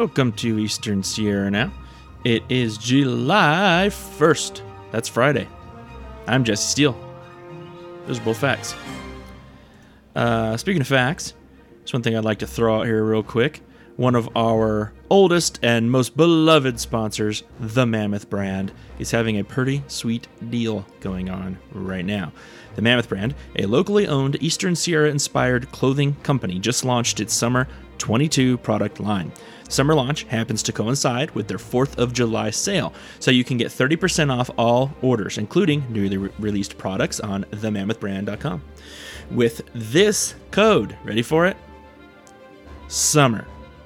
Welcome to Eastern Sierra Now. It is July 1st. That's Friday. I'm Jesse Steele. Those are both facts. Speaking of facts, there's one thing I'd like to throw out here real quick. One of our oldest and most beloved sponsors, the Mammoth brand, is having a pretty sweet deal going on right now. The Mammoth brand, a locally owned Eastern Sierra-inspired clothing company, just launched its Summer 22 product line. Summer launch happens to coincide with their 4th of July sale, so you can get 30% off all orders, including newly released products on themammothbrand.com. With this code, ready for it? SUMMER.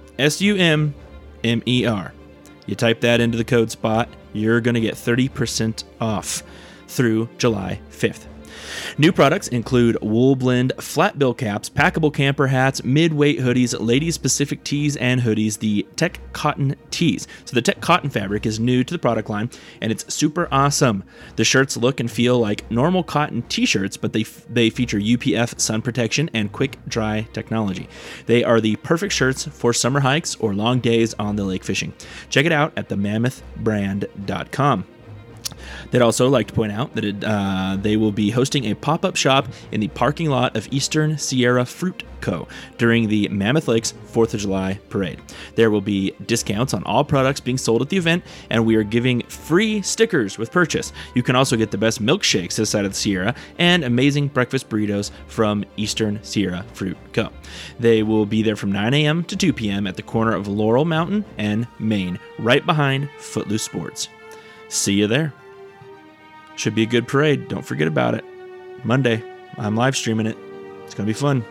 SUMMER. You type that into the code spot, you're going to get 30% off through July 5th. New products include wool blend flat bill caps, packable camper hats, mid-weight hoodies, ladies-specific tees and hoodies, the Tech Cotton tees. So the Tech Cotton fabric is new to the product line, and it's super awesome. The shirts look and feel like normal cotton t-shirts, but they feature UPF sun protection and quick dry technology. They are the perfect shirts for summer hikes or long days on the lake fishing. Check it out at themammothbrand.com. They'd also like to point out that they will be hosting a pop-up shop in the parking lot of Eastern Sierra Fruit Co. during the Mammoth Lakes 4th of July parade. There will be discounts on all products being sold at the event, and we are giving free stickers with purchase. You can also get the best milkshakes this side of the Sierra and amazing breakfast burritos from Eastern Sierra Fruit Co. They will be there from 9 a.m. to 2 p.m. at the corner of Laurel Mountain and Main, right behind Footloose Sports. See you there. Should be a good parade. Don't forget about it. Monday, I'm live streaming it. It's going to be fun.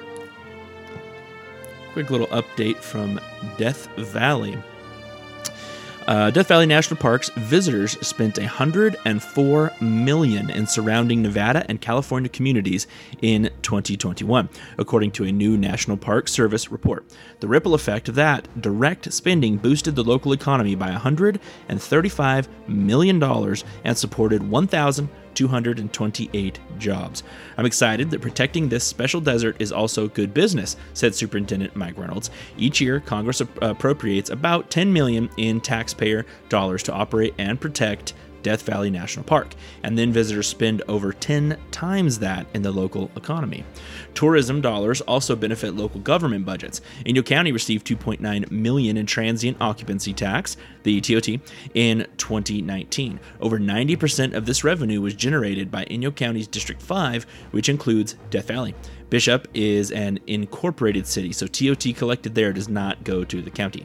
Quick little update from Death Valley. Death Valley National Park's visitors spent $104 million in surrounding Nevada and California communities in 2021, according to a new National Park Service report. The ripple effect of that direct spending boosted the local economy by $135 million and supported 1,228 jobs. I'm excited that protecting this special desert is also good business, said Superintendent Mike Reynolds. Each year, Congress appropriates about $10 million in taxpayer dollars to operate and protect Death Valley National Park, and then visitors spend over 10 times that in the local economy. Tourism dollars also benefit local government budgets. Inyo County received $2.9 million in transient occupancy tax, the TOT, in 2019. Over 90% of this revenue was generated by Inyo County's District 5, which includes Death Valley. Bishop is an incorporated city, so TOT collected there does not go to the county.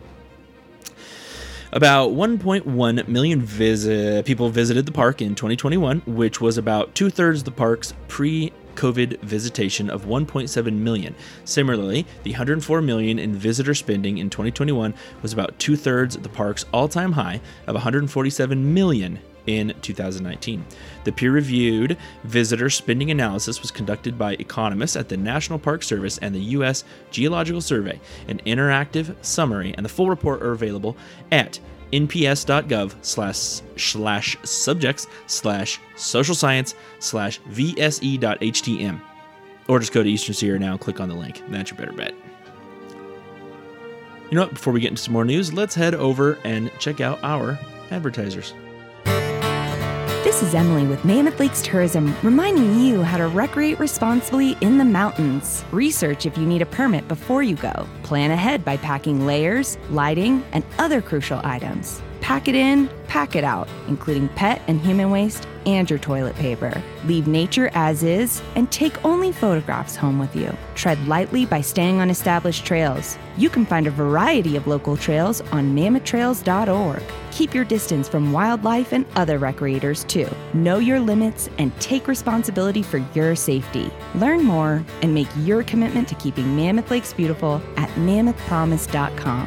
About 1.1 million people visited the park in 2021, which was about two-thirds of the park's pre-COVID visitation of 1.7 million. Similarly, the $104 million in visitor spending in 2021 was about two-thirds of the park's all-time high of $147 million in 2019. The peer-reviewed visitor spending analysis was conducted by economists at the National Park Service and the U.S. Geological Survey. An interactive summary and the full report are available at nps.gov/subjects/socialscience/vse.htm, or just go to Eastern Sierra Now and click on the link. That's your better bet. You know what? Before we get into some more news, let's head over and check out our advertisers. This is Emily with Mammoth Lakes Tourism, reminding you how to recreate responsibly in the mountains. Research if you need a permit before you go. Plan ahead by packing layers, lighting, and other crucial items. Pack it in, pack it out, including pet and human waste and your toilet paper. Leave nature as is and take only photographs home with you. Tread lightly by staying on established trails. You can find a variety of local trails on mammothtrails.org. Keep your distance from wildlife and other recreators too. Know your limits and take responsibility for your safety. Learn more and make your commitment to keeping Mammoth Lakes beautiful at mammothpromise.com.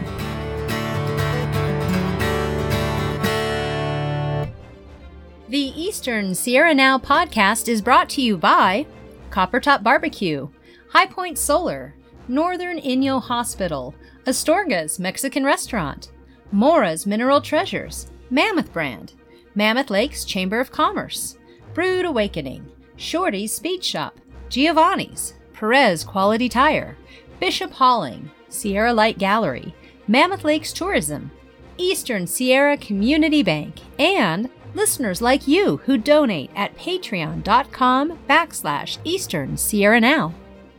The Eastern Sierra Now podcast is brought to you by Coppertop Barbecue, High Point Solar, Northern Inyo Hospital, Astorga's Mexican Restaurant, Mora's Mineral Treasures, Mammoth Brand, Mammoth Lakes Chamber of Commerce, Brood Awakening, Shorty's Speed Shop, Giovanni's, Perez Quality Tire, Bishop Hauling, Sierra Light Gallery, Mammoth Lakes Tourism, Eastern Sierra Community Bank, and listeners like you who donate at patreon.com/Eastern Sierra Now.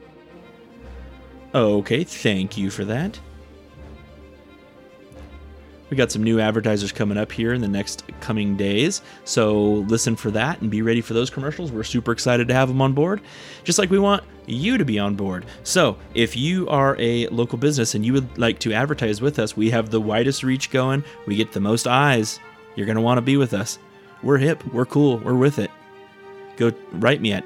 Okay, thank you for that. We got some new advertisers coming up here in the next coming days, so listen for that and be ready for those commercials. We're super excited to have them on board, just like we want you to be on board. So if you are a local business and you would like to advertise with us, we have the widest reach going. We get the most eyes. You're going to want to be with us. We're hip. We're cool. We're with it. Go write me at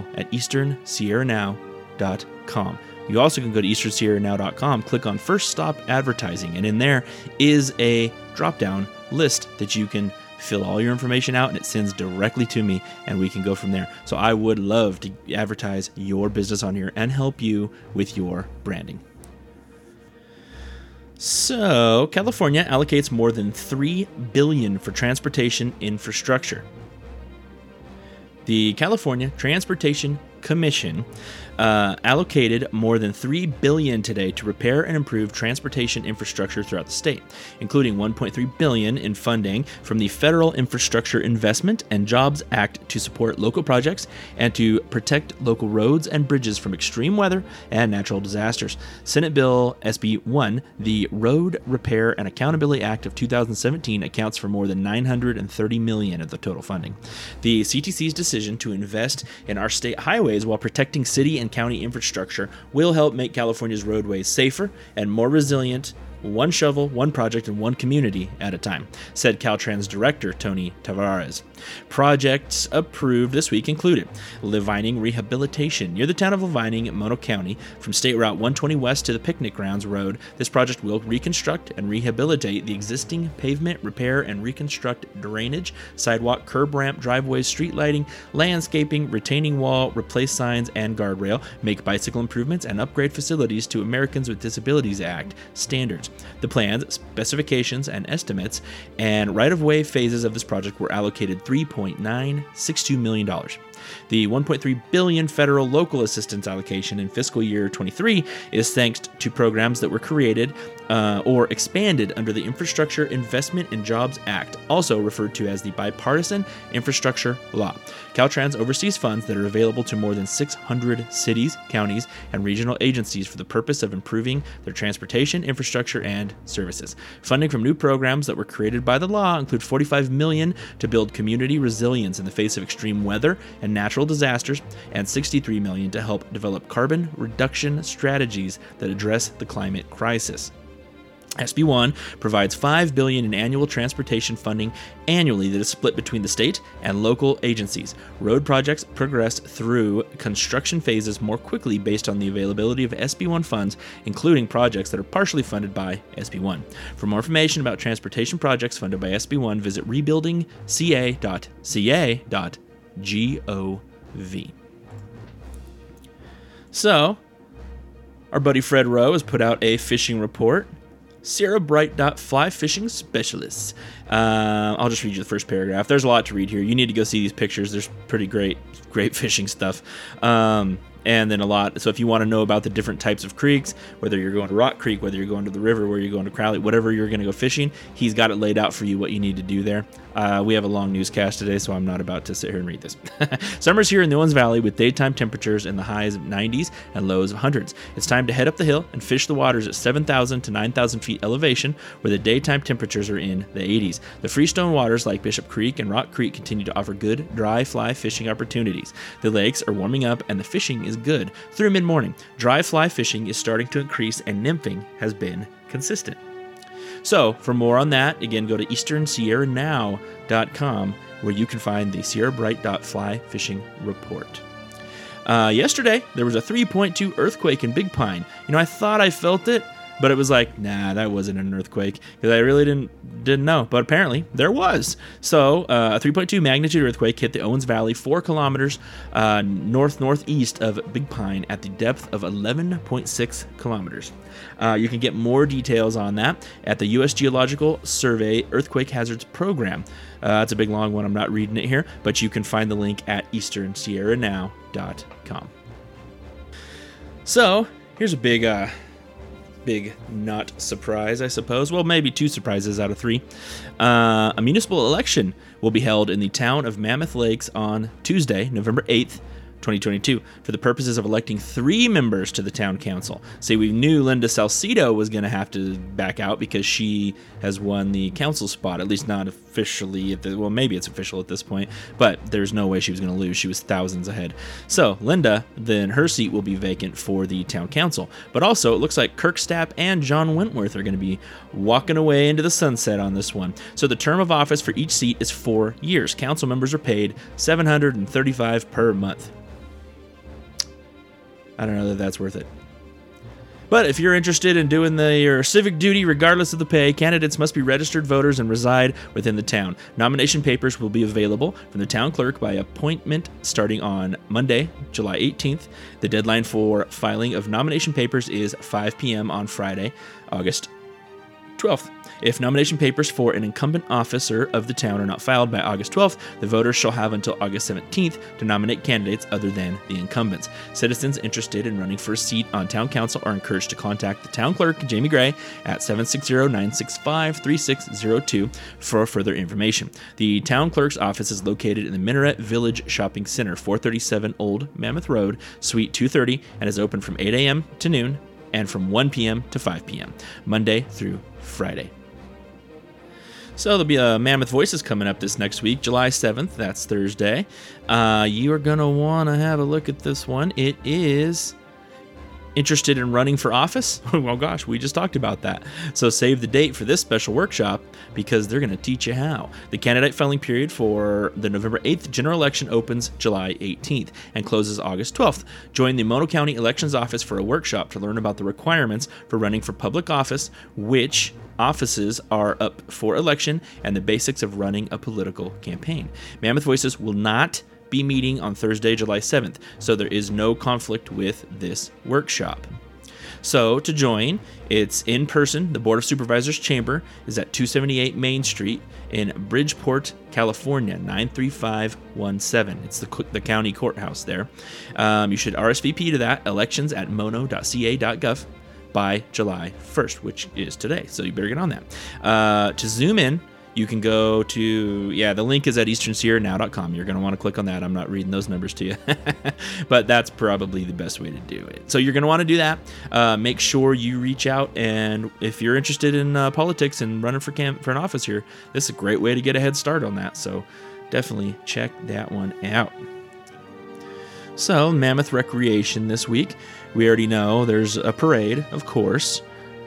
info@easternsierranow.com. You also can go to easternsierranow.com, click on First Stop Advertising, and in there is a drop-down list that you can fill all your information out, and it sends directly to me, and we can go from there. So I would love to advertise your business on here and help you with your branding. So, California allocates more than $3 billion for transportation infrastructure. The California Transportation Commission allocated more than $3 billion today to repair and improve transportation infrastructure throughout the state, including $1.3 billion in funding from the Federal Infrastructure Investment and Jobs Act to support local projects and to protect local roads and bridges from extreme weather and natural disasters. Senate Bill SB 1, the Road Repair and Accountability Act of 2017, accounts for more than $930 million of the total funding. The CTC's decision to invest in our state highways while protecting city and county infrastructure will help make California's roadways safer and more resilient, one shovel, one project, and one community at a time, said Caltrans Director Tony Tavares. Projects approved this week included Levining Rehabilitation near the town of Levining, Mono County, from State Route 120 west to the Picnic Grounds Road. This project will reconstruct and rehabilitate the existing pavement, repair and reconstruct drainage, sidewalk, curb ramp, driveways, street lighting, landscaping, retaining wall, replace signs and guardrail, make bicycle improvements, and upgrade facilities to Americans with Disabilities Act standards. The plans, specifications, and estimates and right-of-way phases of this project were allocated $3.962 million. The $1.3 billion federal local assistance allocation in fiscal year 23 is thanks to programs that were created or expanded under the Infrastructure Investment and Jobs Act, also referred to as the Bipartisan Infrastructure Law. Caltrans oversees funds that are available to more than 600 cities, counties, and regional agencies for the purpose of improving their transportation, infrastructure, and services. Funding from new programs that were created by the law include $45 million to build community resilience in the face of extreme weather and natural disasters, and $63 million to help develop carbon reduction strategies that address the climate crisis. SB 1 provides $5 billion in annual transportation funding annually that is split between the state and local agencies. Road projects progress through construction phases more quickly based on the availability of SB 1 funds, including projects that are partially funded by SB 1. For more information about transportation projects funded by SB 1, visit rebuildingca.ca.gov. So, our buddy Fred Rowe has put out a fishing report. Sierra Bright Fly Fishing Specialists. I'll just read you the first paragraph. There's a lot to read here. You need to go see these pictures. There's pretty great fishing stuff. And then a lot. So if you want to know about the different types of creeks, whether you're going to Rock Creek, whether you're going to the river, whether you're going to Crowley, whatever you're going to go fishing, he's got it laid out for you what you need to do there. We have a long newscast today, so I'm not about to sit here and read this. Summer's here in the Owens Valley with daytime temperatures in the highs of 90s and lows of hundreds. It's time to head up the hill and fish the waters at 7,000 to 9,000 feet elevation, where the daytime temperatures are in the 80s. The freestone waters like Bishop Creek and Rock Creek continue to offer good dry fly fishing opportunities. The lakes are warming up and the fishing is good through mid-morning. Dry fly fishing is starting to increase and nymphing has been consistent. So, for more on that, again, go to easternsierranow.com, where you can find the Sierra Bright Fly Fishing Report. Yesterday, there was a 3.2 earthquake in Big Pine. I thought I felt it, but it was like, nah, that wasn't an earthquake, because I really didn't know. But apparently, there was. So, a 3.2 magnitude earthquake hit the Owens Valley 4 kilometers northeast of Big Pine at the depth of 11.6 kilometers. You can get more details on that at the U.S. Geological Survey Earthquake Hazards Program. It's a big, long one. I'm not reading it here, but you can find the link at easternsierranow.com. So, here's a big big not surprise, I suppose. Well, maybe 2 surprises out of 3. A municipal election will be held in the town of Mammoth Lakes on Tuesday, November 8th, 2022, for the purposes of electing 3 members to the town council. See, we knew Linda Salcido was going to have to back out because she has won the council spot, at least not officially. Well, maybe it's official at this point, but there's no way she was going to lose. She was thousands ahead. So Linda, then her seat will be vacant for the town council. But also, it looks like Kirk Stapp and John Wentworth are going to be walking away into the sunset on this one. So the term of office for each seat is 4 years. Council members are paid $735 per month. I don't know that that's worth it. But if you're interested in doing your civic duty regardless of the pay, candidates must be registered voters and reside within the town. Nomination papers will be available from the town clerk by appointment starting on Monday, July 18th. The deadline for filing of nomination papers is 5 p.m. on Friday, August 12th. If nomination papers for an incumbent officer of the town are not filed by August 12th, the voters shall have until August 17th to nominate candidates other than the incumbents. Citizens interested in running for a seat on town council are encouraged to contact the town clerk, Jamie Gray, at 760-965-3602 for further information. The town clerk's office is located in the Minaret Village Shopping Center, 437 Old Mammoth Road, Suite 230, and is open from 8 a.m. to noon and from 1 p.m. to 5 p.m., Monday through Friday. So there'll be a Mammoth Voices coming up this next week, July 7th. That's Thursday. You are going to want to have a look at this one. It is interested in running for office. Well, gosh, we just talked about that. So save the date for this special workshop because they're going to teach you how. The candidate filing period for the November 8th general election opens July 18th and closes August 12th. Join the Mono County Elections Office for a workshop to learn about the requirements for running for public office, which offices are up for election, and the basics of running a political campaign. Mammoth Voices will not be meeting on Thursday, July 7th, so there is no conflict with this workshop. So to join, it's in person. The Board of Supervisors chamber is at 278 Main Street in Bridgeport, California, 93517. It's the county courthouse there. You should RSVP to that, elections@mono.ca.gov. by July 1st, which is today. So you better get on that. To zoom in, you can go to, the link is at easternsierranow.com. You're going to want to click on that. I'm not reading those numbers to you, but that's probably the best way to do it. So you're going to want to do that. Make sure you reach out, and if you're interested in politics and running for an office here, this is a great way to get a head start on that. So definitely check that one out. So, Mammoth Recreation this week. We already know there's a parade, of course.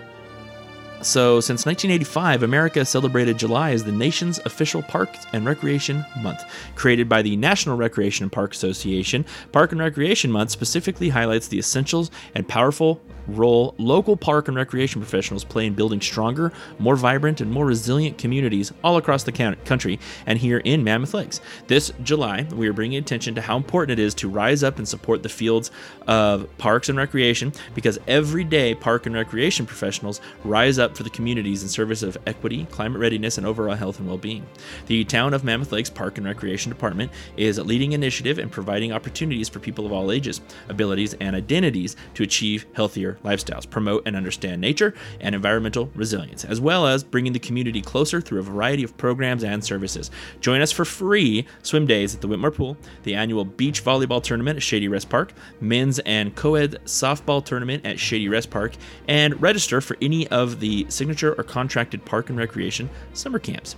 So, since 1985, America has celebrated July as the nation's official Parks and Recreation Month. Created by the National Recreation and Park Association, Park and Recreation Month specifically highlights the essentials and powerful role local park and recreation professionals play in building stronger, more vibrant, and more resilient communities all across the country and here in Mammoth Lakes. This July, we are bringing attention to how important it is to rise up and support the fields of parks and recreation, because every day park and recreation professionals rise up for the communities in service of equity, climate readiness, and overall health and well-being. The Town of Mammoth Lakes Park and Recreation Department is a leading initiative in providing opportunities for people of all ages, abilities, and identities to achieve healthier lifestyles, promote and understand nature and environmental resilience, as well as bringing the community closer through a variety of programs and services. Join us for free swim days at the Whitmore Pool, the annual beach volleyball tournament at Shady Rest Park, men's and co-ed softball tournament at Shady Rest Park, and register for any of the signature or contracted park and recreation summer camps.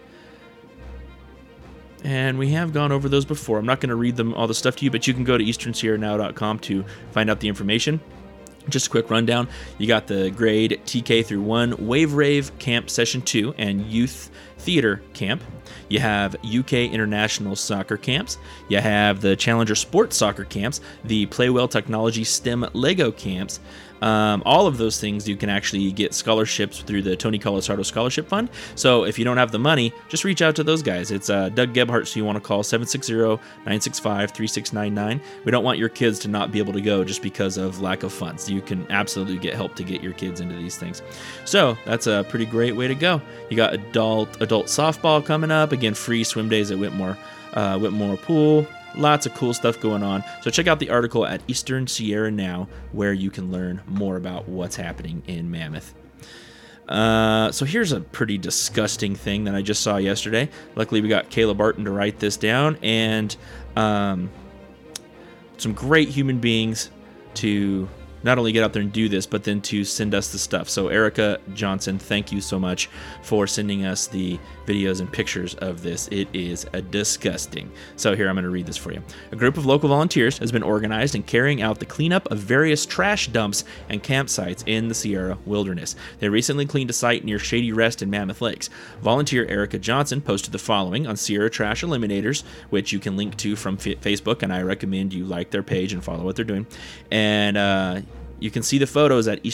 And we have gone over those before. I'm not going to read them all the stuff to you, but you can go to easternsierranow.com to find out the information. Just a quick rundown. You got the grade TK through 1 Wave Rave Camp Session 2 and Youth Theater Camp. You have UK International Soccer Camps. You have the Challenger Sports Soccer Camps, the Playwell Technology STEM Lego Camps. All of those things you can actually get scholarships through the Tony Colasordo Scholarship Fund. So if you don't have the money, just reach out to those guys. It's Doug Gebhardt, so you want to call 760-965-3699. We don't want your kids to not be able to go just because of lack of funds. You can absolutely get help to get your kids into these things. So that's a pretty great way to go. You got adult softball coming up. Again, free swim days at Whitmore Pool. Lots of cool stuff going on. So check out the article at Eastern Sierra Now, where you can learn more about what's happening in Mammoth. So here's a pretty disgusting thing that I just saw yesterday. Luckily, we got Kayla Barton to write this down, and some great human beings to not only get out there and do this, but then to send us the stuff. So Erica Johnson, thank you so much for sending us the videos and pictures of this. It is disgusting. So here, I'm going to read this for you. A group of local volunteers has been organized in carrying out the cleanup of various trash dumps and campsites in the Sierra wilderness. They recently cleaned a site near Shady Rest in Mammoth Lakes. Volunteer Erica Johnson posted the following on Sierra Trash Eliminators, which you can link to from Facebook, and I recommend you like their page and follow what they're doing. And you can see the photos at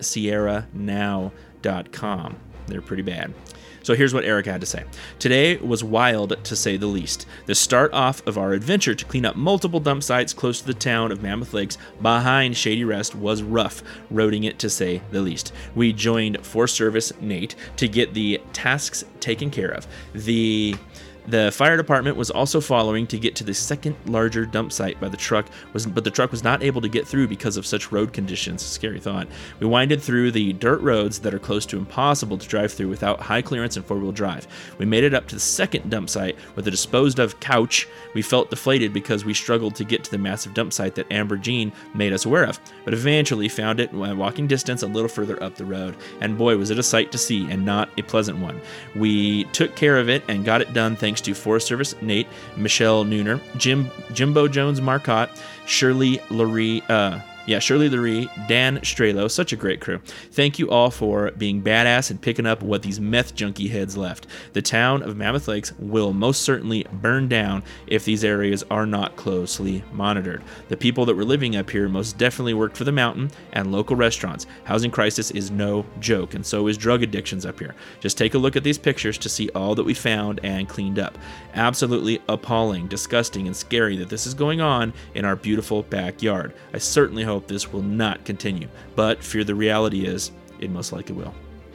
easternsierranow.com. They're pretty bad. So here's what Eric had to say. Today was wild, to say the least. The start off of our adventure to clean up multiple dump sites close to the town of Mammoth Lakes behind Shady Rest was rough, roading it, to say the least. We joined Forest Service Nate to get the tasks taken care of. The fire department was also following to get to the second larger dump site but the truck was not able to get through because of such road conditions. Scary thought. We winded through the dirt roads that are close to impossible to drive through without high clearance and four-wheel drive. We made it up to the second dump site with a disposed of couch. We felt deflated because we struggled to get to the massive dump site that Amber Jean made us aware of, but eventually found it at walking distance a little further up the road. And boy, was it a sight to see, and not a pleasant one. We took care of it and got it done thanks to Forest Service Nate, Michelle Nooner, Jimbo Jones Marcotte, Shirley Lurie, Dan Strelo, such a great crew. Thank you all for being badass and picking up what these meth junkie heads left. The town of Mammoth Lakes will most certainly burn down if these areas are not closely monitored. The people that were living up here most definitely worked for the mountain and local restaurants. Housing crisis is no joke, and so is drug addictions up here. Just take a look at these pictures to see all that we found and cleaned up. Absolutely appalling, disgusting, and scary that this is going on in our beautiful backyard. I certainly hope this will not continue, but fear the reality is it most likely will.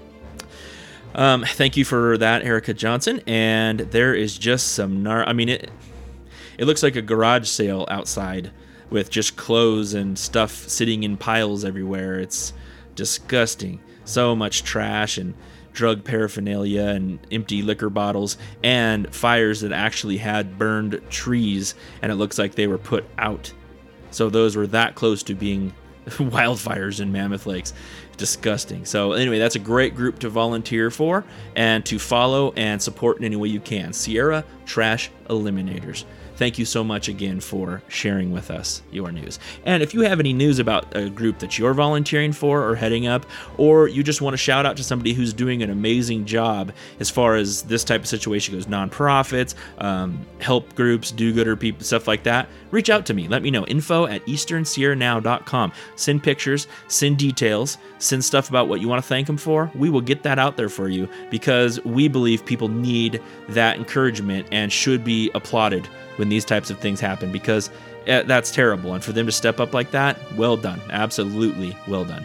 Thank you for that, Erica Johnson. And there is just some it looks like a garage sale outside with just clothes and stuff sitting in piles everywhere. It's disgusting. So much trash and drug paraphernalia and empty liquor bottles and fires that actually had burned trees, and it looks like they were put out. So those were that close to being wildfires in Mammoth Lakes. Disgusting. So anyway, that's a great group to volunteer for and to follow and support in any way you can. Sierra Trash Eliminators. Thank you so much again for sharing with us your news. And if you have any news about a group that you're volunteering for or heading up, or you just want to shout out to somebody who's doing an amazing job as far as this type of situation goes, nonprofits, help groups, do-gooder people, stuff like that, reach out to me. Let me know. info@easternsierranow.com. Send pictures, send details, send stuff about what you want to thank them for. We will get that out there for you because we believe people need that encouragement and should be applauded when these types of things happen, because that's terrible. And for them to step up like that, well done. Absolutely well done.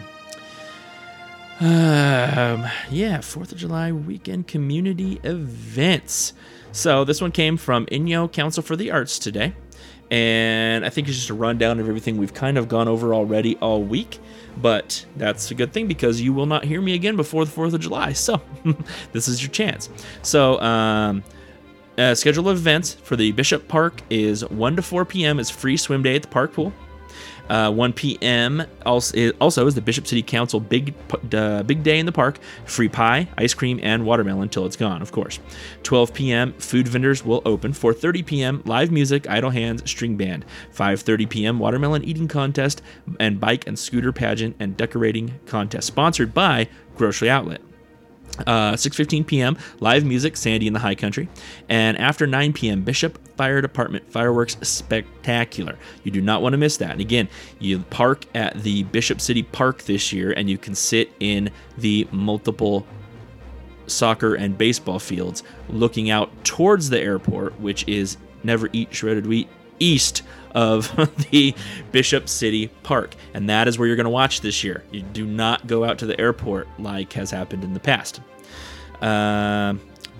4th of July weekend community events. So this one came from Inyo Council for the Arts today. And I think it's just a rundown of everything we've kind of gone over already all week. But that's a good thing because you will not hear me again before the 4th of July. So this is your chance. So, schedule of events for the Bishop Park is 1 to 4 p.m. is free swim day at the park pool. 1 p.m. also is the Bishop City Council big day in the park. Free pie, ice cream, and watermelon until it's gone, of course. 12 p.m. food vendors will open. 4:30 p.m. live music, idle hands, string band. 5:30 p.m. watermelon eating contest and bike and scooter pageant and decorating contest, sponsored by Grocery Outlet. 6:15 p.m. live music, Sandy in the High Country, and after 9 p.m. Bishop Fire Department fireworks spectacular. You do not want to miss that. And again, you park at the Bishop City Park this year, and you can sit in the multiple soccer and baseball fields, looking out towards the airport, which is Never Eat Shredded Wheat east of the Bishop City Park, and that is where you're going to watch this year. You do not go out to the airport like has happened in the past.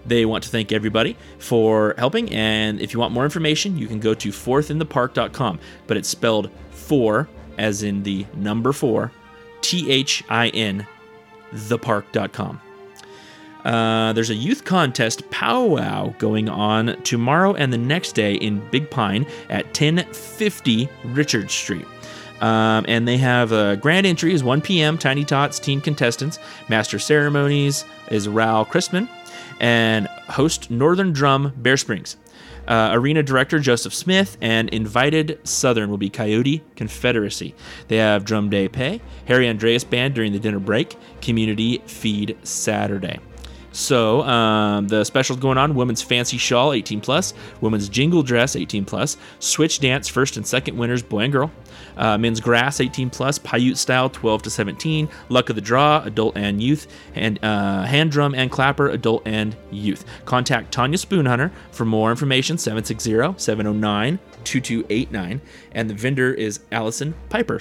They want to thank everybody for helping, and if you want more information, you can go to fourthinthepark.com, but it's spelled 4 as in the number 4, THIN, thepark.com. There's a youth contest powwow going on tomorrow and the next day in Big Pine at 1050 Richard Street. And they have grand entry is 1 p.m. Tiny Tots teen contestants. Master ceremonies is Raul Christman, and host Northern Drum Bear Springs. Arena director Joseph Smith, and invited Southern will be Coyote Confederacy. They have Drum Day Pay, Harry Andreas Band during the dinner break, Community Feed Saturday. So the specials going on: women's fancy shawl 18 plus, women's jingle dress 18 plus, switch dance first and second winners boy and girl, men's grass 18 plus, Paiute style 12 to 17, luck of the draw adult and youth, and hand drum and clapper adult and youth. Contact Tanya Spoonhunter for more information, 760-709-2289, and the vendor is Allison Piper,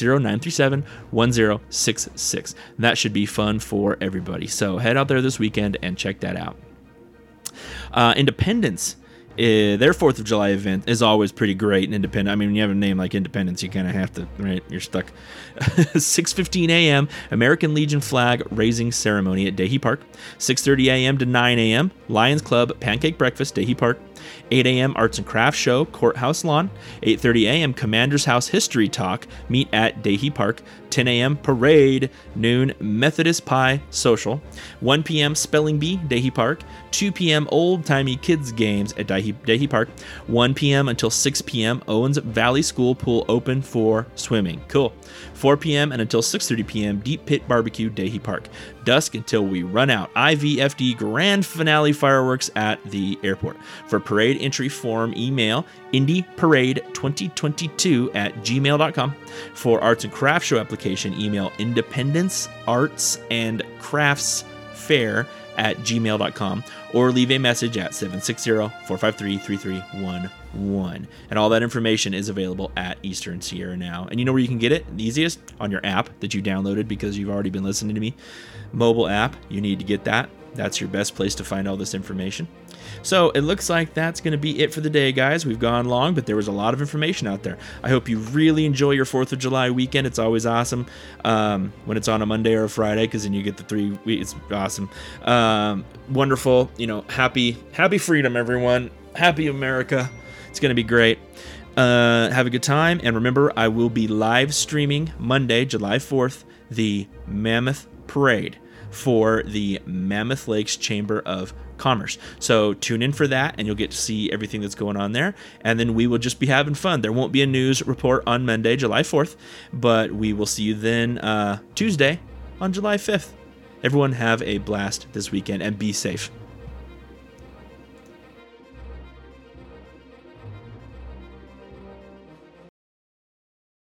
760-937-1066. That should be fun for everybody. So head out there this weekend and check that out. Independence, their 4th of July event is always pretty great. And Independence, I mean, when you have a name like Independence, you kind of have to, right? You're stuck. 6:15 a.m. American Legion flag raising ceremony at Dahee Park. 6:30 a.m. to 9 a.m. Lions Club pancake breakfast, Dahee Park. 8 a.m. Arts and Crafts Show, Courthouse Lawn. 8:30 a.m. Commander's House History Talk, meet at Dahee Park. 10 a.m. Parade, noon Methodist Pie Social. 1 p.m. Spelling Bee, Dahee Park. 2 p.m. Old Timey Kids Games at Dahee Park. 1 p.m. until 6 p.m. Owens Valley School Pool open for swimming. Cool. 4 p.m. and until 6:30 p.m. Deep Pit Barbecue, Dahee Park. Dusk until we run out. IVFD Grand Finale fireworks at the airport. For parade entry form, email indyparade2022@gmail.com. For arts and crafts show application, email independenceartsandcraftsfair@gmail.com, or leave a message at 760-453-3311. And all that information is available at Eastern Sierra Now. And you know where you can get it? The easiest? On your app that you downloaded because you've already been listening to me. Mobile app, you need to get that. That's your best place to find all this information. So it looks like that's going to be it for the day, guys. We've gone long, but there was a lot of information out there. I hope you really enjoy your 4th of July weekend. It's always awesome when it's on a Monday or a Friday, because then you get the 3 weeks. It's awesome. Wonderful. Happy freedom, everyone. Happy America. It's going to be great. Have a good time. And remember, I will be live streaming Monday, July 4th, the Mammoth Parade for the Mammoth Lakes Chamber of Commerce. So tune in for that, and you'll get to see everything that's going on there. And then we will just be having fun. There won't be a news report on Monday, July 4th, but we will see you then Tuesday on July 5th. Everyone have a blast this weekend and be safe.